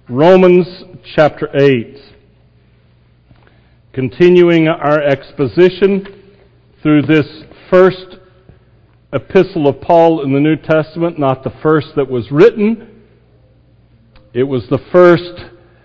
Romans chapter 8. Continuing our exposition through this first epistle of Paul in the New Testament, not the first that was written. It was the first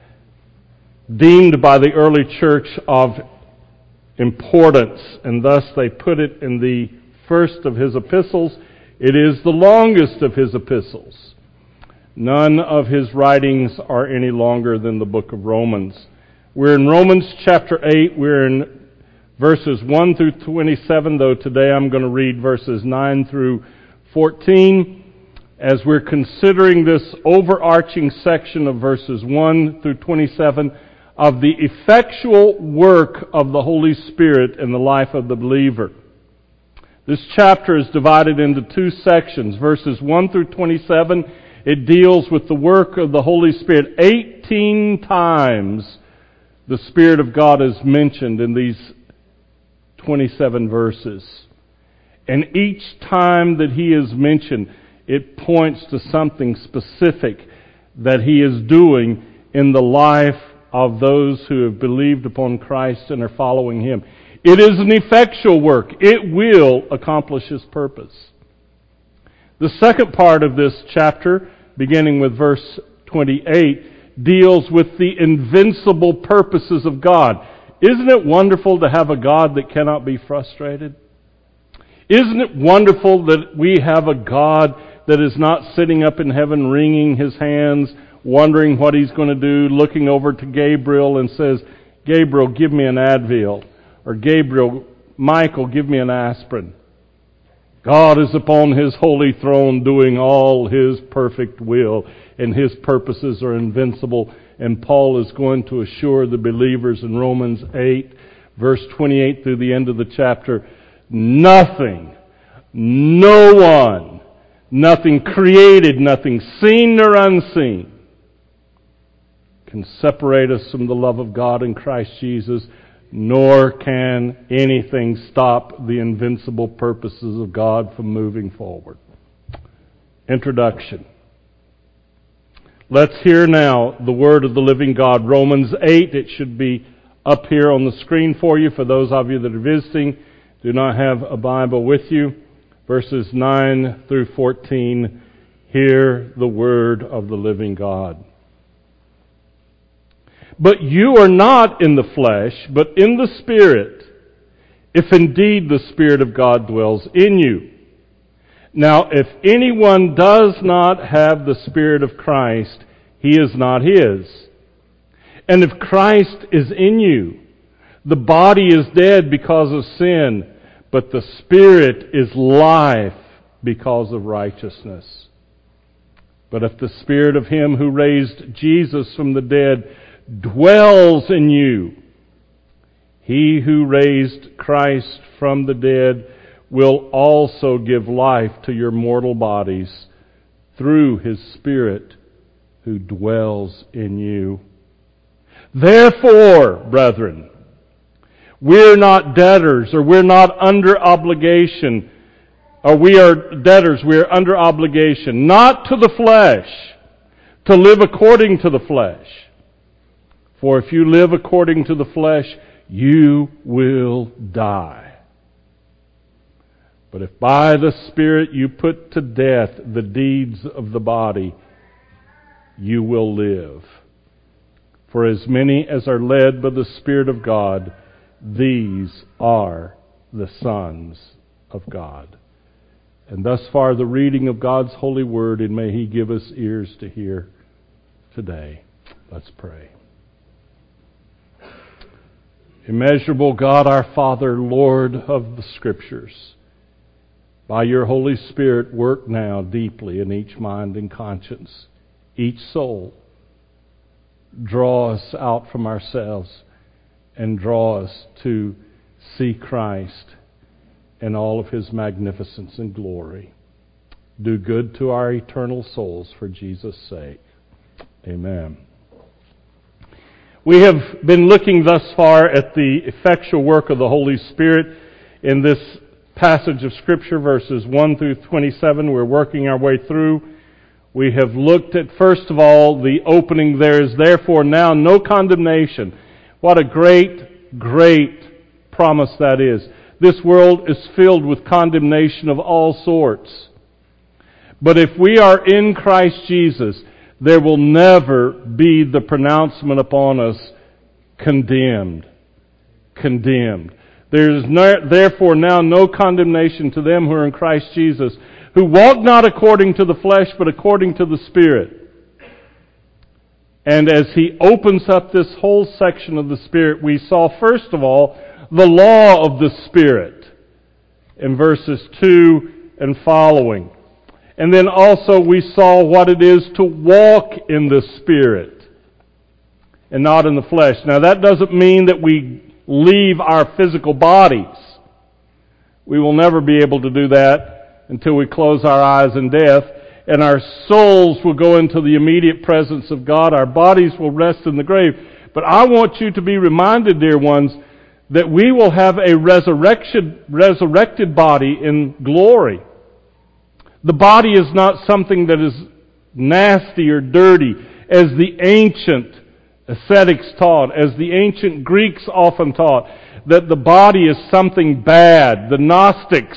deemed by the early church of importance, and thus they put it in the first of his epistles. It is the longest of his epistles. None of his writings are any longer than the book of Romans. We're in Romans chapter 8. We're in verses 1 through 27, though today I'm going to read verses 9 through 14. As we're considering this overarching section of verses 1 through 27 of the effectual work of the Holy Spirit in the life of the believer. This chapter is divided into two sections. Verses 1 through 27, it deals with the work of the Holy Spirit. 18 times the Spirit of God is mentioned in these 27 verses. And each time that He is mentioned, it points to something specific that He is doing in the life of those who have believed upon Christ and are following Him. It is an effectual work. It will accomplish His purpose. The second part of this chapter, beginning with verse 28, deals with the invincible purposes of God. Isn't it wonderful to have a God that cannot be frustrated? Isn't it wonderful that we have a God that is not sitting up in heaven wringing His hands, wondering what He's going to do, looking over to Gabriel and says, "Gabriel, give me an Advil," or "Gabriel, Michael, give me an aspirin." God is upon His holy throne doing all His perfect will, and His purposes are invincible. And Paul is going to assure the believers in Romans 8, verse 28 through the end of the chapter, nothing, no one, nothing created, nothing seen nor unseen, can separate us from the love of God in Christ Jesus, nor can anything stop the invincible purposes of God from moving forward. Introduction. Let's hear now the word of the living God. Romans 8, it should be up here on the screen for you. For those of you that are visiting, do not have a Bible with you. Verses 9 through 14, hear the word of the living God. But you are not in the flesh, but in the Spirit, if indeed the Spirit of God dwells in you. Now, if anyone does not have the Spirit of Christ, he is not His. And if Christ is in you, the body is dead because of sin, but the Spirit is life because of righteousness. But if the Spirit of Him who raised Jesus from the dead dwells in you, He who raised Christ from the dead will also give life to your mortal bodies through His Spirit who dwells in you. Therefore, brethren, we're not debtors, or we're not under obligation, or we are debtors, we are under obligation, not to the flesh, to live according to the flesh. For if you live according to the flesh, you will die. But if by the Spirit you put to death the deeds of the body, you will live. For as many as are led by the Spirit of God, these are the sons of God. And thus far the reading of God's holy word, and may He give us ears to hear today. Let's pray. Immeasurable God, our Father, Lord of the Scriptures, by your Holy Spirit, work now deeply in each mind and conscience, each soul. Draw us out from ourselves and draw us to see Christ in all of His magnificence and glory. Do good to our eternal souls for Jesus' sake. Amen. We have been looking thus far at the effectual work of the Holy Spirit in this passage of Scripture, verses 1 through 27. We're working our way through. We have looked at, first of all, the opening, there is therefore now no condemnation. What a great, great promise that is. This world is filled with condemnation of all sorts. But if we are in Christ Jesus, there will never be the pronouncement upon us, condemned. Condemned. There is therefore now no condemnation to them who are in Christ Jesus, who walk not according to the flesh, but according to the Spirit. And as he opens up this whole section of the Spirit, we saw, first of all, the law of the Spirit in verses 2 and following. And then also we saw what it is to walk in the Spirit and not in the flesh. Now that doesn't mean that we leave our physical bodies. We will never be able to do that until we close our eyes in death, and our souls will go into the immediate presence of God. Our bodies will rest in the grave. But I want you to be reminded, dear ones, that we will have a resurrected body in glory. The body is not something that is nasty or dirty, as the ancient ascetics taught, as the ancient Greeks often taught, that the body is something bad. The Gnostics.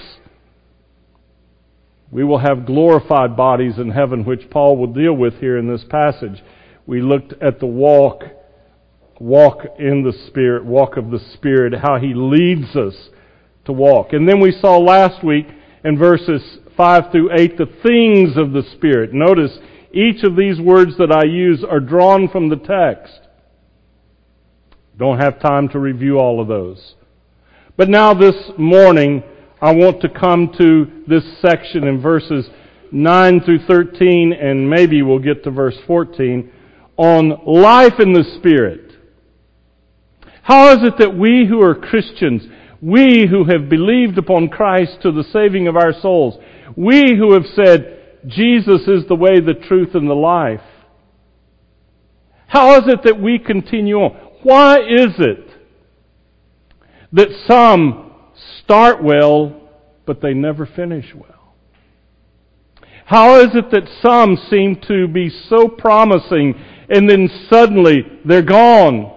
We will have glorified bodies in heaven, which Paul will deal with here in this passage. We looked at the walk in the Spirit, walk of the Spirit, how He leads us to walk. And then we saw last week in verses 5 through 8 the things of the Spirit. Notice each of these words that I use are drawn from the text. Don't have time to review all of those. But now this morning, I want to come to this section in verses 9 through 13, and maybe we'll get to verse 14, on life in the Spirit. How is it that we who are Christians, we who have believed upon Christ to the saving of our souls, we who have said, Jesus is the way, the truth, and the life, how is it that we continue on? Why is it that some start well, but they never finish well? How is it that some seem to be so promising and then suddenly they're gone?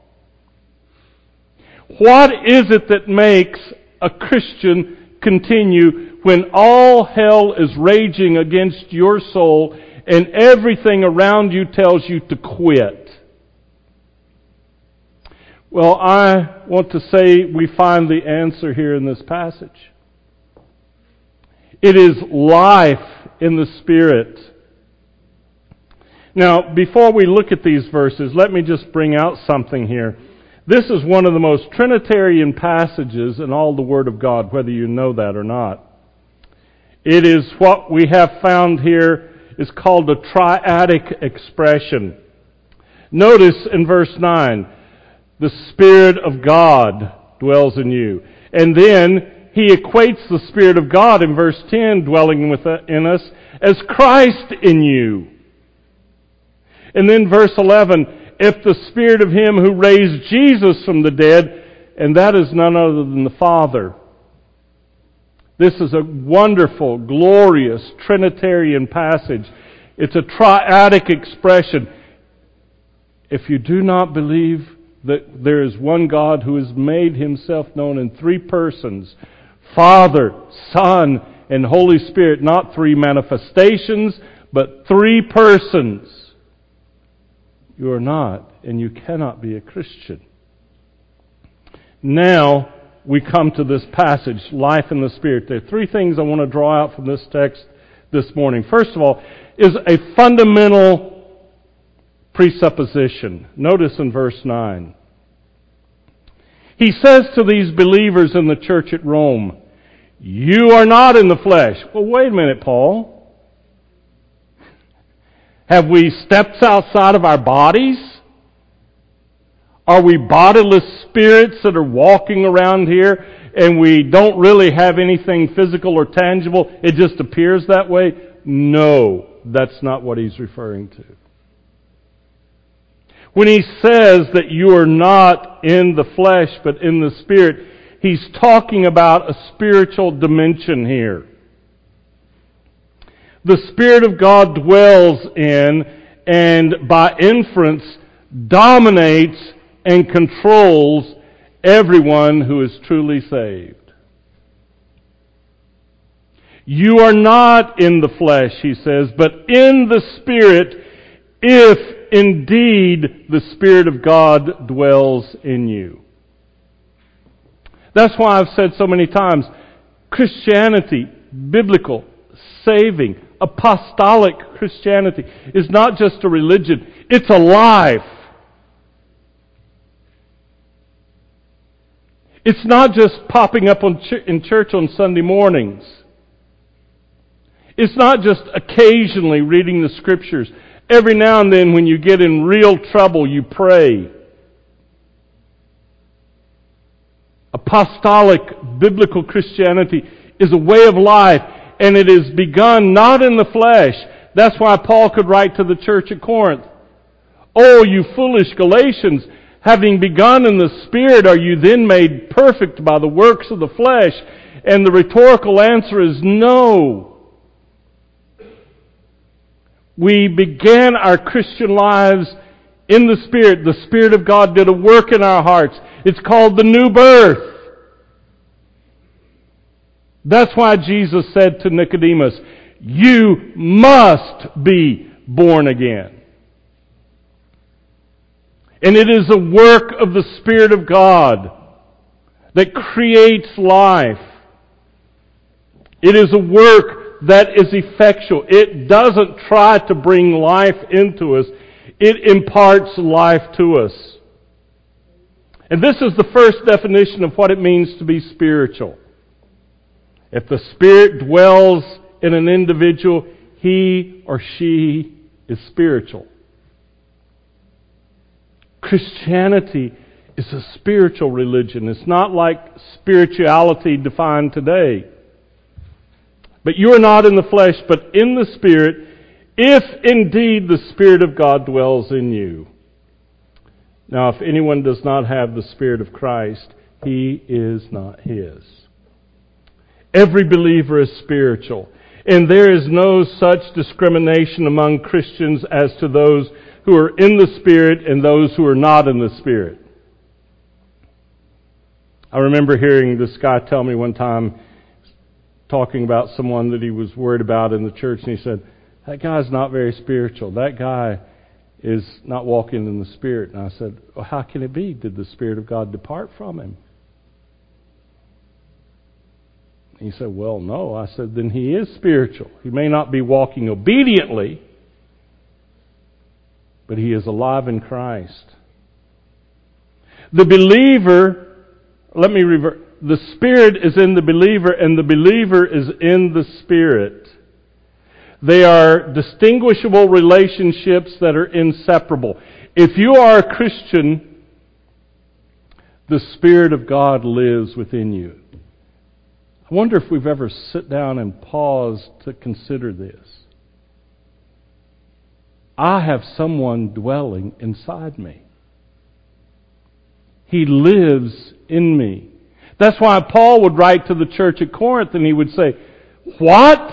What is it that makes a Christian continue when all hell is raging against your soul and everything around you tells you to quit? Well, I want to say we find the answer here in this passage. It is life in the Spirit. Now, before we look at these verses, let me just bring out something here. This is one of the most Trinitarian passages in all the Word of God, whether you know that or not. It is what we have found here is called a triadic expression. Notice in verse 9, the Spirit of God dwells in you. And then he equates the Spirit of God in verse 10 dwelling in us as Christ in you. And then verse 11, if the Spirit of Him who raised Jesus from the dead, and that is none other than the Father. This is a wonderful, glorious Trinitarian passage. It's a triadic expression. If you do not believe that there is one God who has made Himself known in three persons, Father, Son, and Holy Spirit, not three manifestations, but three persons, you are not, and you cannot be a Christian. Now, we come to this passage, life in the Spirit. There are three things I want to draw out from this text this morning. First of all, is a fundamental presupposition. Notice in verse 9. He says to these believers in the church at Rome, you are not in the flesh. Well, wait a minute, Paul. Have we stepped outside of our bodies? Are we bodiless spirits that are walking around here and we don't really have anything physical or tangible? It just appears that way? No, that's not what he's referring to. When he says that you are not in the flesh but in the Spirit, he's talking about a spiritual dimension here. the Spirit of God dwells in and by inference dominates and controls everyone who is truly saved. You are not in the flesh, he says, but in the Spirit, if indeed the Spirit of God dwells in you. That's why I've said so many times, Christianity, biblical, saving, apostolic Christianity, is not just a religion, it's a life. It's not just popping up in church on Sunday mornings. It's not just occasionally reading the Scriptures. Every now and then when you get in real trouble, you pray. Apostolic, biblical Christianity is a way of life, and it is begun not in the flesh. That's why Paul could write to the church at Corinth, "Oh, you foolish Galatians, having begun in the Spirit, are you then made perfect by the works of the flesh?" And the rhetorical answer is no. We began our Christian lives in the Spirit. The Spirit of God did a work in our hearts. It's called the new birth. That's why Jesus said to Nicodemus, "You must be born again." And it is a work of the Spirit of God that creates life. It is a work that is effectual. It doesn't try to bring life into us. It imparts life to us. And this is the first definition of what it means to be spiritual. If the Spirit dwells in an individual, he or she is spiritual. Christianity is a spiritual religion. It's not like spirituality defined today. But you are not in the flesh, but in the Spirit, if indeed the Spirit of God dwells in you. Now, if anyone does not have the Spirit of Christ, he is not his. Every believer is spiritual, and there is no such discrimination among Christians as to those who are in the Spirit and those who are not in the Spirit. I remember hearing this guy tell me one time, talking about someone that he was worried about in the church, and he said, "That guy's not very spiritual. That guy is not walking in the Spirit." And I said, "Well, how can it be? Did the Spirit of God depart from him?" He said, "Well, no." I said, "Then he is spiritual. He may not be walking obediently, but he is alive in Christ." The believer, the Spirit is in the believer, and the believer is in the Spirit. They are distinguishable relationships that are inseparable. If you are a Christian, the Spirit of God lives within you. I wonder if we've ever sit down and paused to consider this. I have someone dwelling inside me. He lives in me. That's why Paul would write to the church at Corinth and he would say, "What?"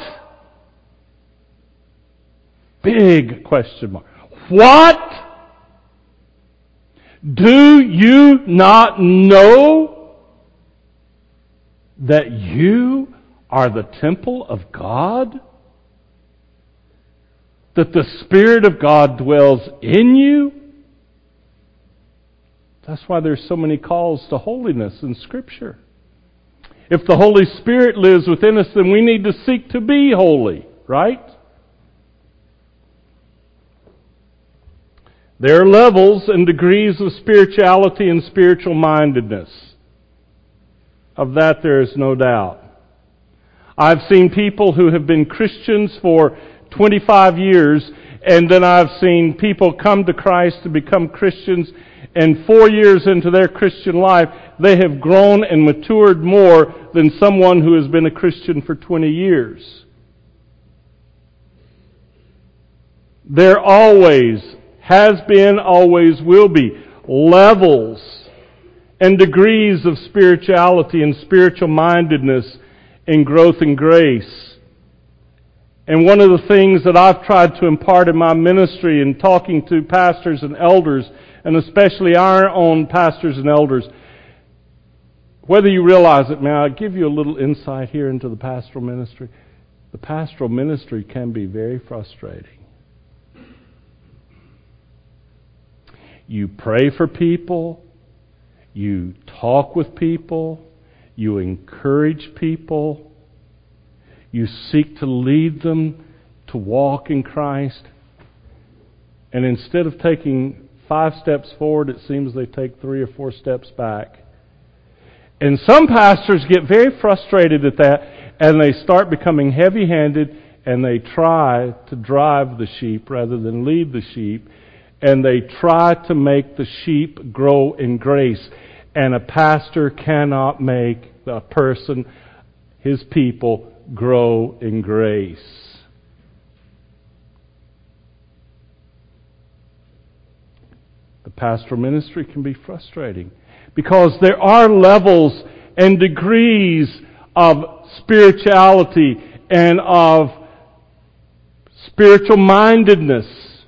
Big question mark. "What? Do you not know that you are the temple of God? That the Spirit of God dwells in you?" That's why there's so many calls to holiness in Scripture. If the Holy Spirit lives within us, then we need to seek to be holy, right? There are levels and degrees of spirituality and spiritual mindedness. Of that there is no doubt. I've seen people who have been Christians for 25 years, and then I've seen people come to Christ to become Christians, and 4 years into their Christian life, they have grown and matured more than someone who has been a Christian for 20 years. There always has been, always will be, levels and degrees of spirituality and spiritual mindedness and growth in grace. And one of the things that I've tried to impart in my ministry in talking to pastors and elders, and especially our own pastors and elders, whether you realize it, may I give you a little insight here into the pastoral ministry? The pastoral ministry can be very frustrating. You pray for people, you talk with people, you encourage people, you seek to lead them to walk in Christ, and instead of taking 5 steps forward, it seems they take 3 or 4 steps back. And some pastors get very frustrated at that, and they start becoming heavy-handed, and they try to drive the sheep rather than lead the sheep, and they try to make the sheep grow in grace. And a pastor cannot make a person, his people, grow in grace. The pastoral ministry can be frustrating because there are levels and degrees of spirituality and of spiritual mindedness.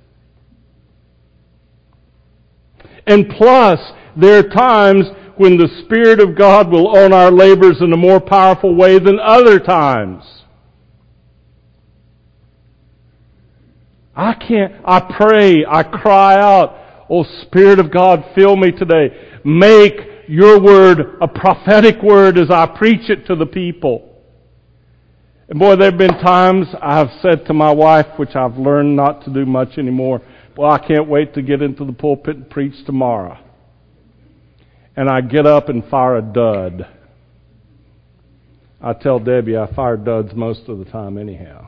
And plus, there are times when the Spirit of God will own our labors in a more powerful way than other times. I pray, I cry out, "Oh, Spirit of God, fill me today. Make your word a prophetic word as I preach it to the people." And boy, there have been times I've said to my wife, which I've learned not to do much anymore, "Well, I can't wait to get into the pulpit and preach tomorrow." And I get up and fire a dud. I tell Debbie I fire duds most of the time anyhow.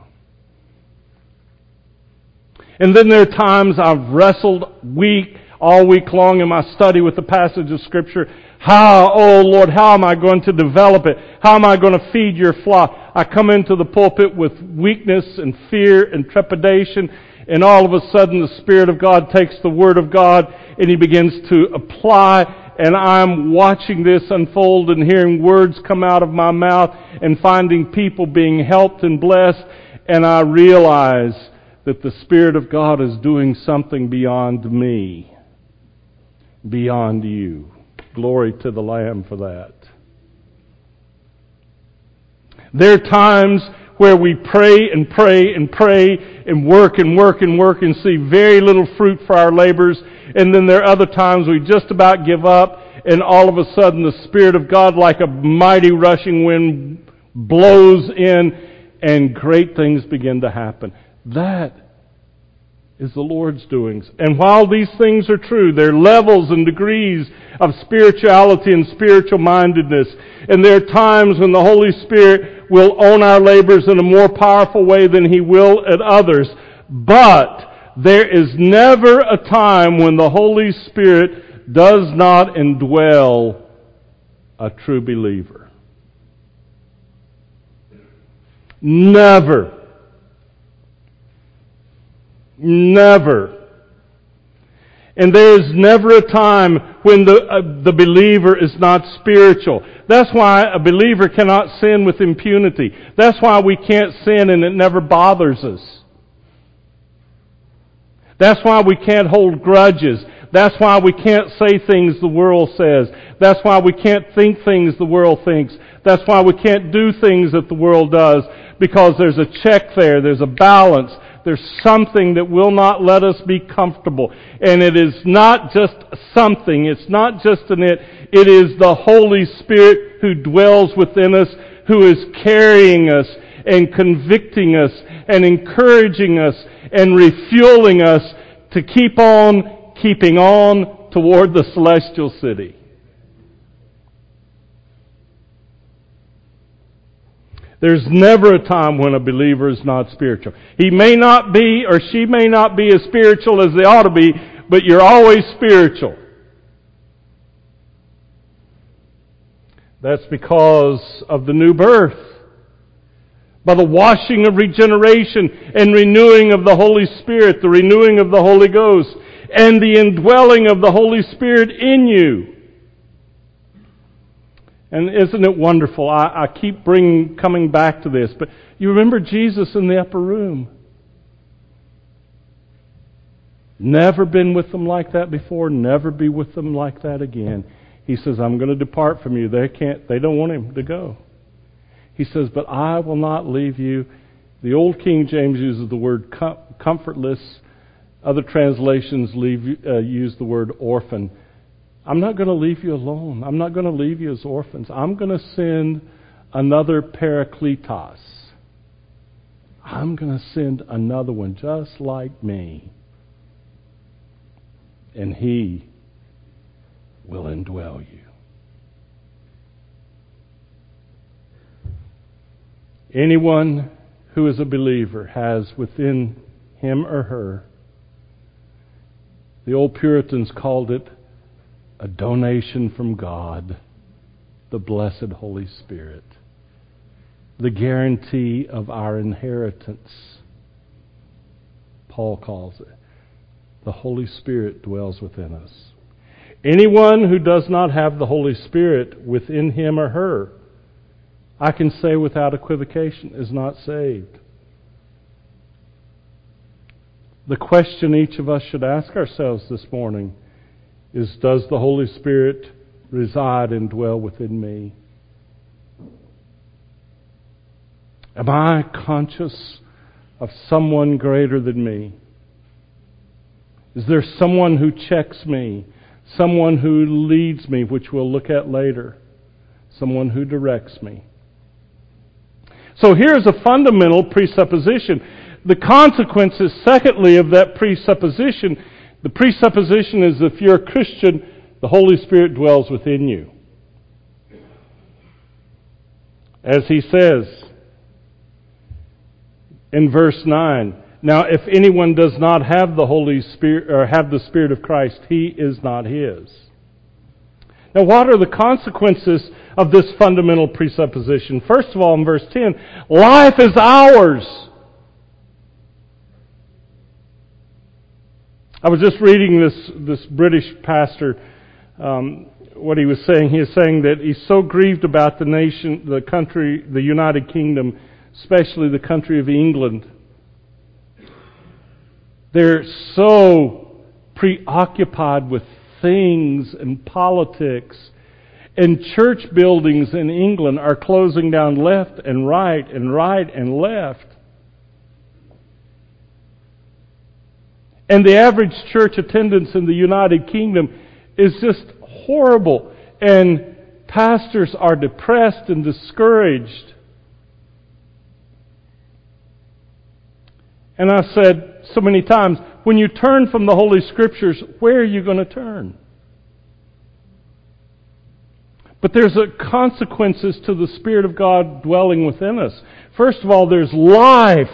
And then there are times I've wrestled all week long in my study with the passage of Scripture. Oh Lord, how am I going to develop it? How am I going to feed your flock? I come into the pulpit with weakness and fear and trepidation, and all of a sudden the Spirit of God takes the Word of God and He begins to apply, and I'm watching this unfold and hearing words come out of my mouth and finding people being helped and blessed, and I realize that the Spirit of God is doing something beyond me, beyond you. Glory to the Lamb for that. There are times where we pray and pray and pray and work and work and work and see very little fruit for our labors. And then there are other times we just about give up, and all of a sudden the Spirit of God, like a mighty rushing wind, blows in and great things begin to happen. That is the Lord's doings. And while these things are true, there are levels and degrees of spirituality and spiritual mindedness. And there are times when the Holy Spirit will own our labors in a more powerful way than He will at others. But there is never a time when the Holy Spirit does not indwell a true believer. Never. Never. And there is never a time when the believer is not spiritual. That's why a believer cannot sin with impunity. That's why we can't sin and it never bothers us. That's why we can't hold grudges. That's why we can't say things the world says. That's why we can't think things the world thinks. That's why we can't do things that the world does. Because there's a check there. There's a balance. There's something that will not let us be comfortable. And it is not just something. It's not just an it. It is the Holy Spirit who dwells within us, who is carrying us and convicting us and encouraging us and refueling us to keep on keeping on toward the celestial city. There's never a time when a believer is not spiritual. He may not be, or she may not be as spiritual as they ought to be, but you're always spiritual. That's because of the new birth. By the washing of regeneration and renewing of the Holy Spirit, the renewing of the Holy Ghost, and the indwelling of the Holy Spirit in you. And isn't it wonderful? I keep coming back to this. But you remember Jesus in the upper room. Never been with them like that before. Never be with them like that again. He says, I'm going to depart from you. They don't want him to go. He says, but I will not leave you. The old King James uses the word comfortless. Other translations use the word orphan. I'm not going to leave you alone. I'm not going to leave you as orphans. I'm going to send another Parakletos. I'm going to send another one just like me. And He will indwell you. Anyone who is a believer has within him or her, the old Puritans called it a donation from God, the blessed Holy Spirit, the guarantee of our inheritance. Paul calls it. The Holy Spirit dwells within us. Anyone who does not have the Holy Spirit within him or her, I can say without equivocation, is not saved. The question each of us should ask ourselves this morning is, does the Holy Spirit reside and dwell within me? Am I conscious of someone greater than me? Is there someone who checks me? Someone who leads me, which we'll look at later? Someone who directs me? So here's a fundamental presupposition. The consequences, secondly, of that presupposition, the presupposition is if you're a Christian, the Holy Spirit dwells within you. As he says in verse 9, now if anyone does not have the Holy Spirit or have the Spirit of Christ, he is not his. Now what are the consequences of this fundamental presupposition? First of all, in verse 10, life is ours. I was just reading this British pastor, what he was saying. He is saying that he's so grieved about the nation, the country, the United Kingdom, especially the country of England. They're so preoccupied with things and politics. And church buildings in England are closing down left and right and right and left. And the average church attendance in the United Kingdom is just horrible. And pastors are depressed and discouraged. And I've said so many times, when you turn from the Holy Scriptures, where are you going to turn? But there's consequences to the Spirit of God dwelling within us. First of all, there's life.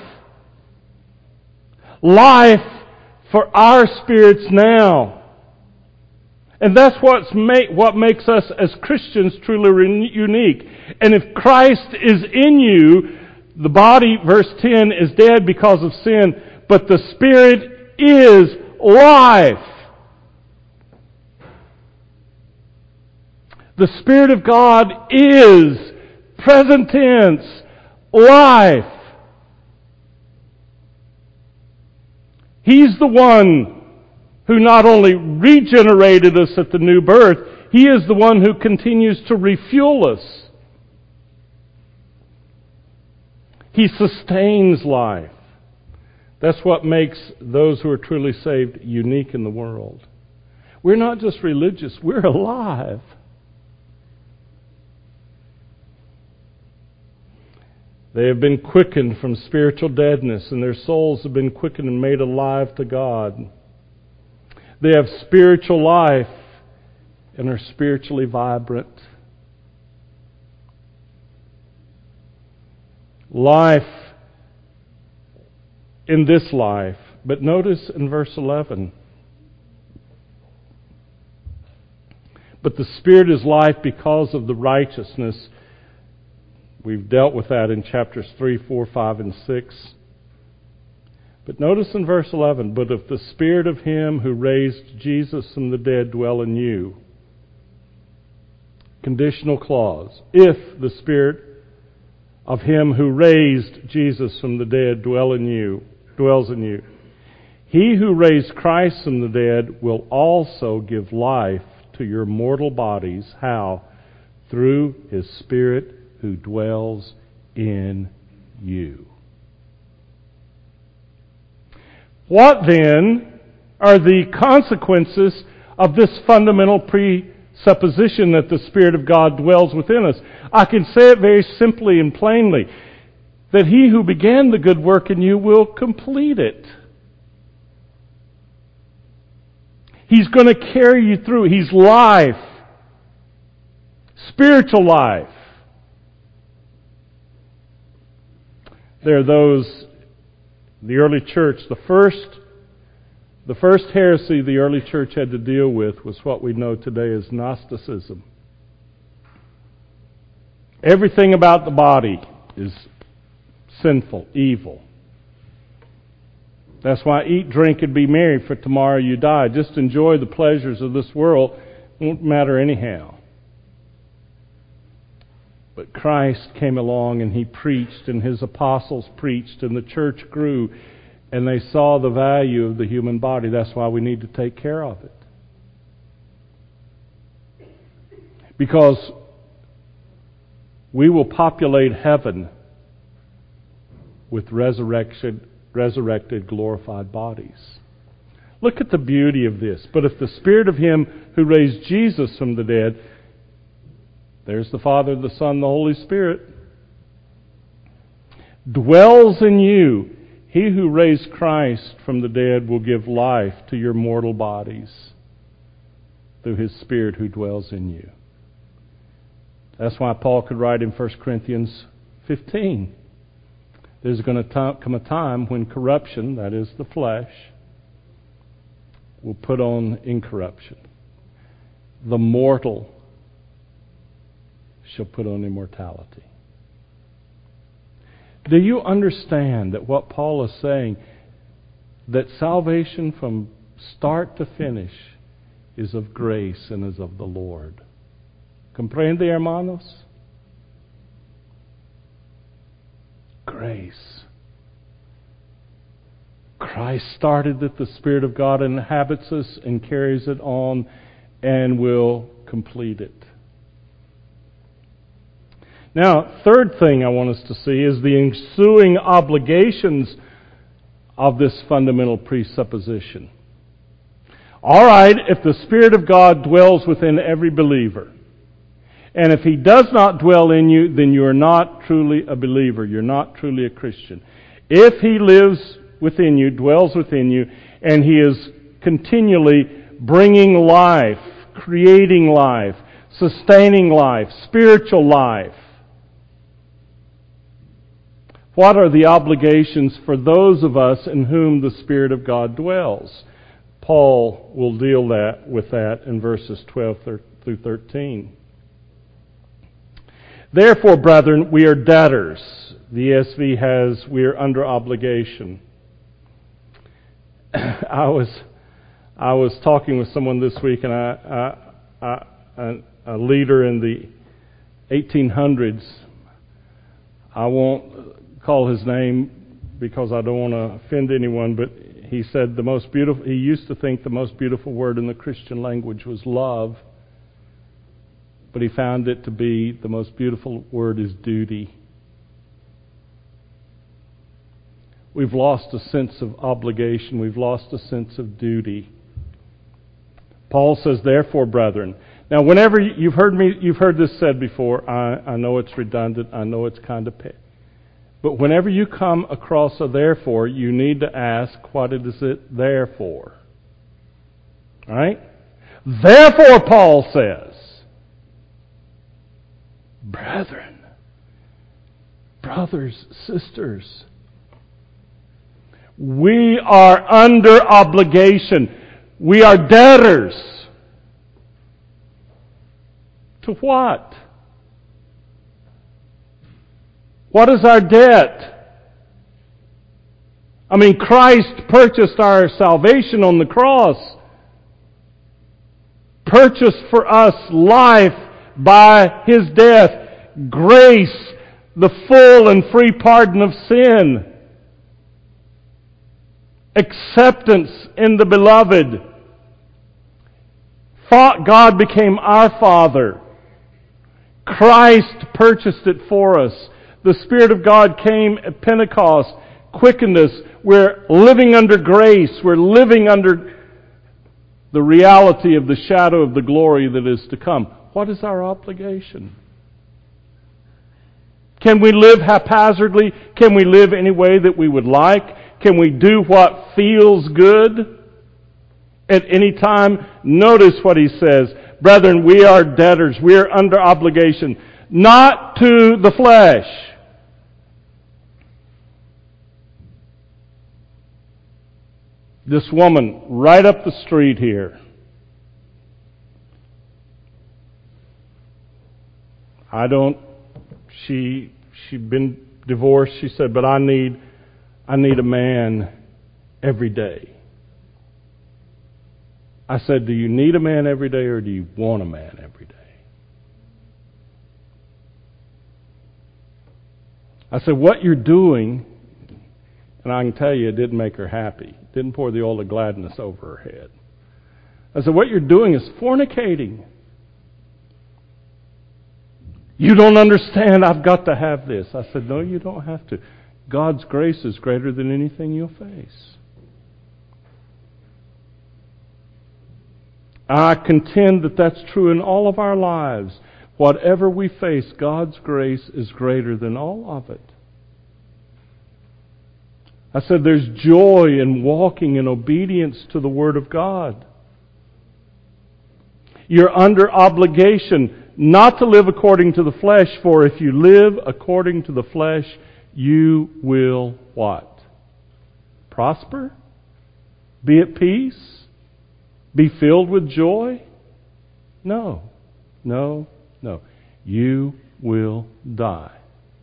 Life for our spirits now. And that's what makes us as Christians truly unique. And if Christ is in you, the body, verse 10, is dead because of sin, but the Spirit is life. The Spirit of God is, present tense, life. He's the one who not only regenerated us at the new birth, He is the one who continues to refuel us. He sustains life. That's what makes those who are truly saved unique in the world. We're not just religious, we're alive. They have been quickened from spiritual deadness, and their souls have been quickened and made alive to God. They have spiritual life and are spiritually vibrant. Life in this life. But notice in verse 11. But the Spirit is life because of the righteousness. We've dealt with that in chapters 3, 4, 5, and 6. But notice in verse 11, but if the Spirit of Him who raised Jesus from the dead dwell in you, Conditional clause. If the Spirit of Him who raised Jesus from the dead dwells in you, He who raised Christ from the dead will also give life to your mortal bodies. How? Through His Spirit who dwells in you. What then are the consequences of this fundamental presupposition that the Spirit of God dwells within us? I can say it very simply and plainly, that He who began the good work in you will complete it. He's going to carry you through. He's life. Spiritual life. There are those, the early church, the first heresy the early church had to deal with was what we know today as Gnosticism. Everything about the body is sinful, evil. That's why eat, drink, and be merry, for tomorrow you die. Just enjoy the pleasures of this world. It won't matter anyhow. But Christ came along and He preached, and His apostles preached, and the church grew, and they saw the value of the human body. That's why we need to take care of it. Because we will populate heaven with resurrected, glorified bodies. Look at the beauty of this. But if the Spirit of Him who raised Jesus from the dead, there's the Father, the Son, the Holy Spirit, dwells in you, He who raised Christ from the dead will give life to your mortal bodies through His Spirit who dwells in you. That's why Paul could write in 1 Corinthians 15, there's going to come a time when corruption, that is the flesh, will put on incorruption. The mortal shall put on immortality. Do you understand that what Paul is saying, that salvation from start to finish is of grace and is of the Lord? Comprende, hermanos? Grace. Christ started it, the Spirit of God inhabits us and carries it on and will complete it. Now, third thing I want us to see is the ensuing obligations of this fundamental presupposition. All right, if the Spirit of God dwells within every believer, and if He does not dwell in you, then you are not truly a believer. You're not truly a Christian. If He lives within you, dwells within you, and He is continually bringing life, creating life, sustaining life, spiritual life, what are the obligations for those of us in whom the Spirit of God dwells? Paul will deal with that in verses 12 through 13. Therefore, brethren, we are debtors. The ESV has, we are under obligation. I was talking with someone this week, and a leader in the 1800s, I won't call his name because I don't want to offend anyone, but he said he used to think the most beautiful word in the Christian language was love, but he found it to be the most beautiful word is duty. We've lost a sense of obligation. We've lost a sense of duty. Paul says, therefore, brethren. Now, whenever you've heard this said before, I know it's redundant. I know it's kind of but whenever you come across a therefore, you need to ask, what is it there for? All right? Therefore, Paul says, brethren, brothers, sisters, we are under obligation. We are debtors. To what? What is our debt? I mean, Christ purchased our salvation on the cross. Purchased for us life by His death. Grace, the full and free pardon of sin. Acceptance in the Beloved. God became our Father. Christ purchased it for us. The Spirit of God came at Pentecost, quickened us. We're living under grace. We're living under the reality of the shadow of the glory that is to come. What is our obligation? Can we live haphazardly? Can we live any way that we would like? Can we do what feels good at any time? Notice what he says. Brethren, we are debtors. We are under obligation. Not to the flesh. This woman right up the street here. She'd been divorced. She said, but I need a man every day. I said, do you need a man every day or do you want a man every day? I said, what you're doing, and I can tell you it didn't make her happy. It didn't pour the oil of gladness over her head. I said, what you're doing is fornicating. You don't understand, I've got to have this. I said, no, you don't have to. God's grace is greater than anything you'll face. I contend that that's true in all of our lives. Whatever we face, God's grace is greater than all of it. I said there's joy in walking in obedience to the Word of God. You're under obligation not to live according to the flesh, for if you live according to the flesh, you will what? Prosper? Be at peace? Be filled with joy? No. No. No. You will die.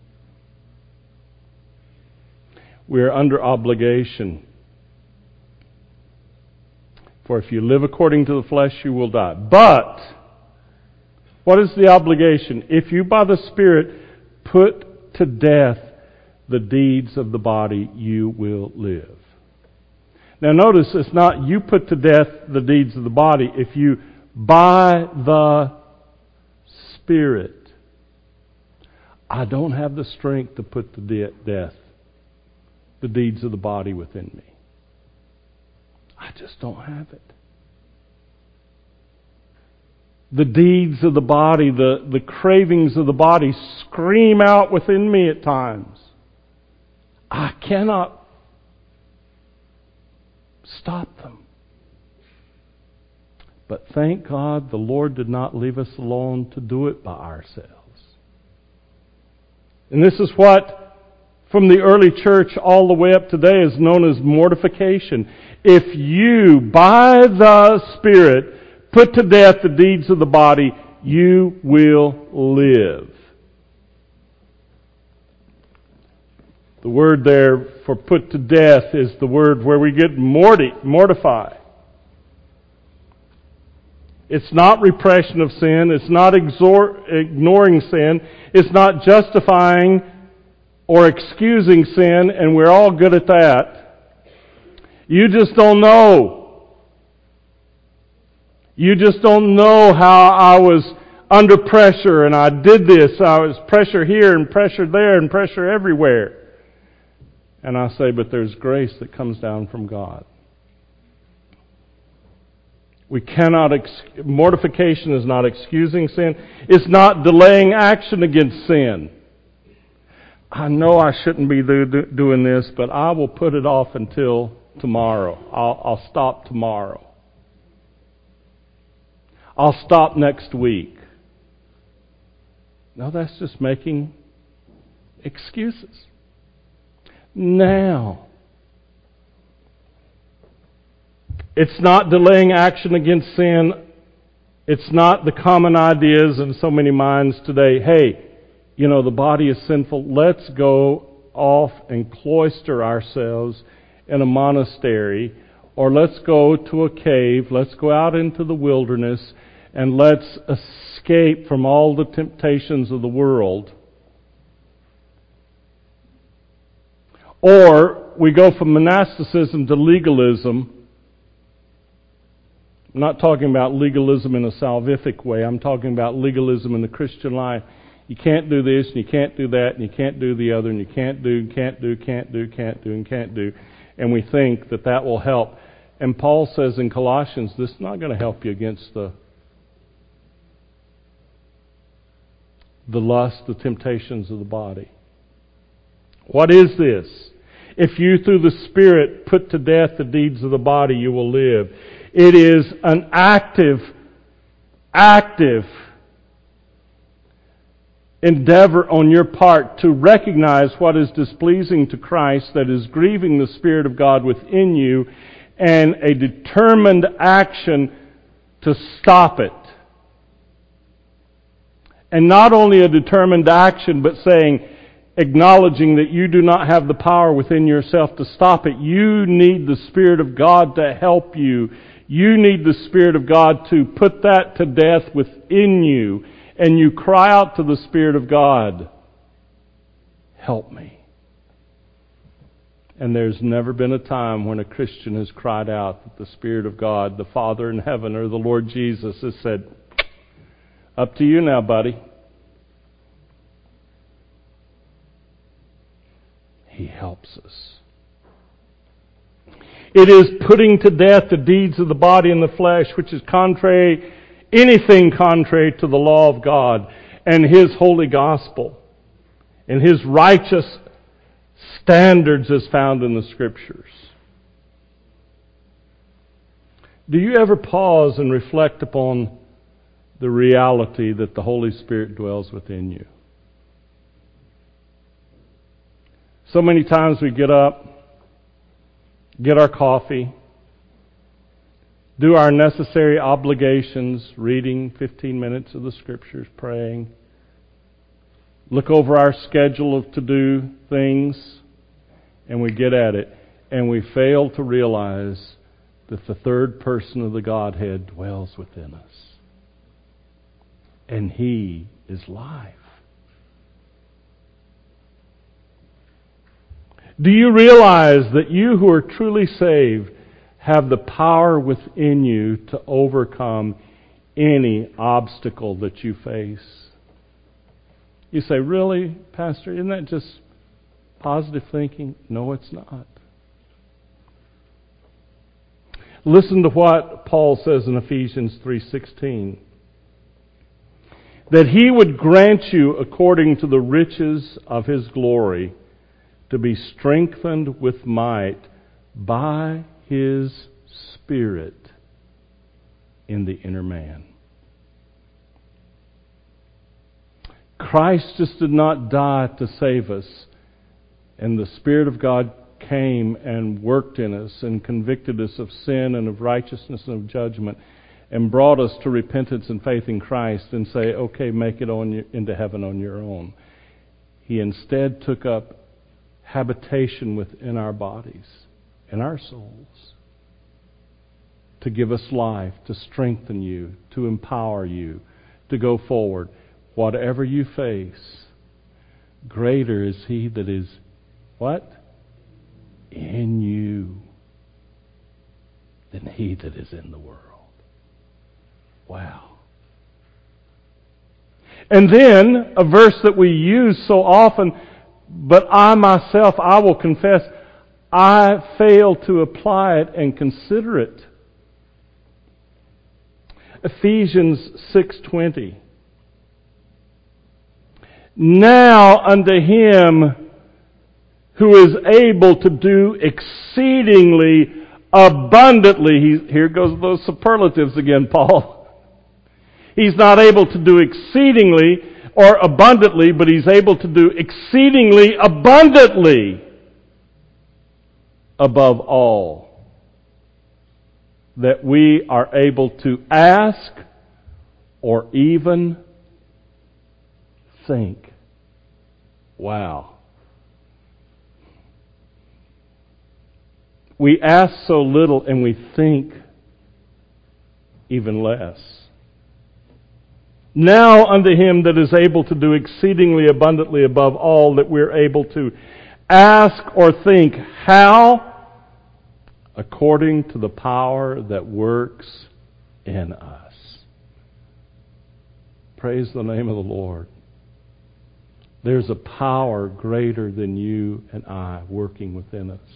We are under obligation. For if you live according to the flesh, you will die. But, what is the obligation? If you by the Spirit put to death the deeds of the body, you will live. Now notice, it's not you put to death the deeds of the body. If you, by the Spirit, I don't have the strength to put to death the deeds of the body within me. I just don't have it. The deeds of the body, the cravings of the body scream out within me at times. I cannot stop them. But thank God the Lord did not leave us alone to do it by ourselves. And this is what, from the early church all the way up today, is known as mortification. If you, by the Spirit, put to death the deeds of the body, you will live. The word there for put to death is the word where we get mortify. It's not repression of sin. It's not ignoring sin. It's not justifying or excusing sin, and we're all good at that. You just don't know. You just don't know how I was under pressure and I did this. I was pressure here and pressure there and pressure everywhere. And I say, but there's grace that comes down from God. We cannot, mortification is not excusing sin. It's not delaying action against sin. I know I shouldn't be doing this, but I will put it off until tomorrow. I'll stop tomorrow. I'll stop next week. No, that's just making excuses. Now, it's not delaying action against sin. It's not the common ideas in so many minds today. Hey, the body is sinful. Let's go off and cloister ourselves in a monastery, or let's go to a cave. Let's go out into the wilderness and let's escape from all the temptations of the world. Or we go from monasticism to legalism. I'm not talking about legalism in a salvific way. I'm talking about legalism in the Christian life. You can't do this, and you can't do that, and you can't do the other, and you can't do. And we think that that will help. And Paul says in Colossians, this is not going to help you against the lust, the temptations of the body. What is this? If you through the Spirit put to death the deeds of the body, you will live. It is an active endeavor on your part to recognize what is displeasing to Christ, that is grieving the Spirit of God within you, and a determined action to stop it. And not only a determined action, but acknowledging that you do not have the power within yourself to stop it. You need the Spirit of God to help you. You need the Spirit of God to put that to death within you. And you cry out to the Spirit of God, help me. And there's never been a time when a Christian has cried out that the Spirit of God, the Father in heaven, or the Lord Jesus has said, up to you now, buddy. He helps us. It is putting to death the deeds of the body and the flesh, which is anything contrary to the law of God and His holy gospel and His righteous standards as found in the Scriptures. Do you ever pause and reflect upon the reality that the Holy Spirit dwells within you? So many times we get up, get our coffee, do our necessary obligations, reading 15 minutes of the Scriptures, praying, look over our schedule of to-do things, and we get at it, and we fail to realize that the third person of the Godhead dwells within us. And He is life. Do you realize that you who are truly saved have the power within you to overcome any obstacle that you face? You say, really, Pastor, isn't that just positive thinking? No, it's not. Listen to what Paul says in Ephesians 3:16. That He would grant you, according to the riches of His glory, to be strengthened with might by His Spirit in the inner man. Christ just did not die to save us, and the Spirit of God came and worked in us and convicted us of sin and of righteousness and of judgment and brought us to repentance and faith in Christ and say, okay, make it into heaven on your own. He instead took up habitation within our bodies and our souls to give us life, to strengthen you, to empower you, to go forward. Whatever you face, greater is He that is, what? In you than he that is in the world. Wow. And then, a verse that we use so often, but I myself, I will confess, I fail to apply it and consider it. Ephesians 6:20. Now unto Him who is able to do exceedingly abundantly. Here goes those superlatives again, Paul. He's not able to do exceedingly or abundantly, but He's able to do exceedingly abundantly above all that we are able to ask or even think. Wow. We ask so little and we think even less. Now unto Him that is able to do exceedingly abundantly above all that we're able to ask or think. How? According to the power that works in us. Praise the name of the Lord. There's a power greater than you and I working within us.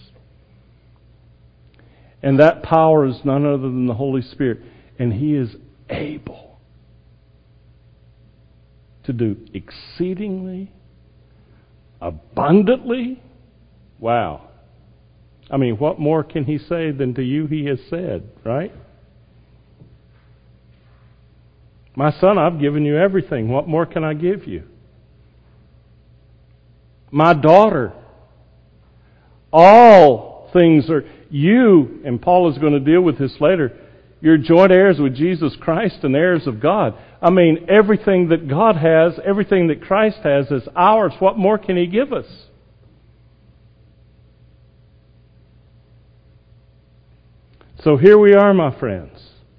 And that power is none other than the Holy Spirit. And He is able to do exceedingly, abundantly. Wow. I mean, what more can He say than to you He has said, right? My son, I've given you everything. What more can I give you? My daughter, all things are you, and Paul is going to deal with this later, you're joint heirs with Jesus Christ and heirs of God. I mean, everything that God has, everything that Christ has is ours. What more can He give us? So here we are, my friends.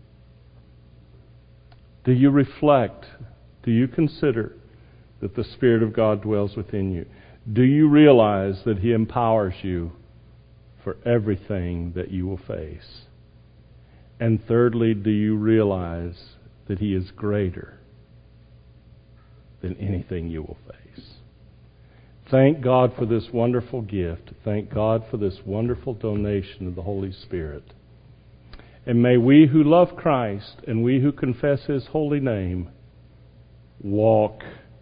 Do you reflect? Do you consider that the Spirit of God dwells within you? Do you realize that He empowers you for everything that you will face? And thirdly, do you realize that He is greater than anything you will face? Thank God for this wonderful gift. Thank God for this wonderful donation of the Holy Spirit. And may we who love Christ and we who confess His holy name walk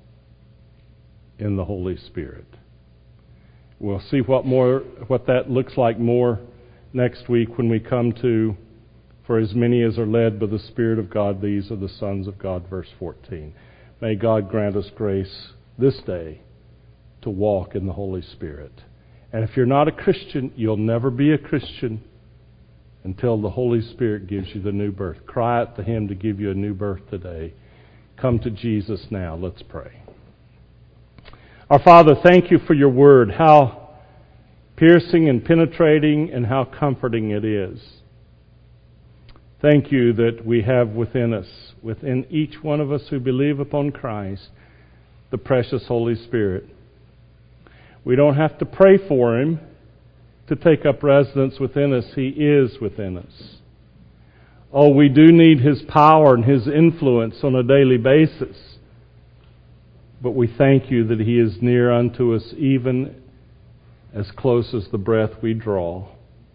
in the Holy Spirit. We'll see what that looks like more next week when we come to, for as many as are led by the Spirit of God, these are the sons of God, verse 14. May God grant us grace this day to walk in the Holy Spirit. And if you're not a Christian, you'll never be a Christian until the Holy Spirit gives you the new birth. Cry out to Him to give you a new birth today. Come to Jesus now. Let's pray. Our Father, thank You for Your Word, how piercing and penetrating and how comforting it is. Thank You that we have within us, within each one of us who believe upon Christ, the precious Holy Spirit. We don't have to pray for Him to take up residence within us. He is within us. Oh, we do need His power and His influence on a daily basis. But we thank You that He is near unto us, even as close as the breath we draw.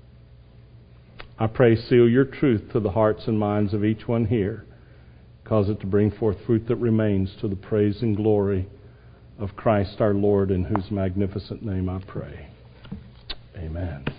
I pray, seal Your truth to the hearts and minds of each one here. Cause it to bring forth fruit that remains to the praise and glory of Christ our Lord, in whose magnificent name I pray. Amen.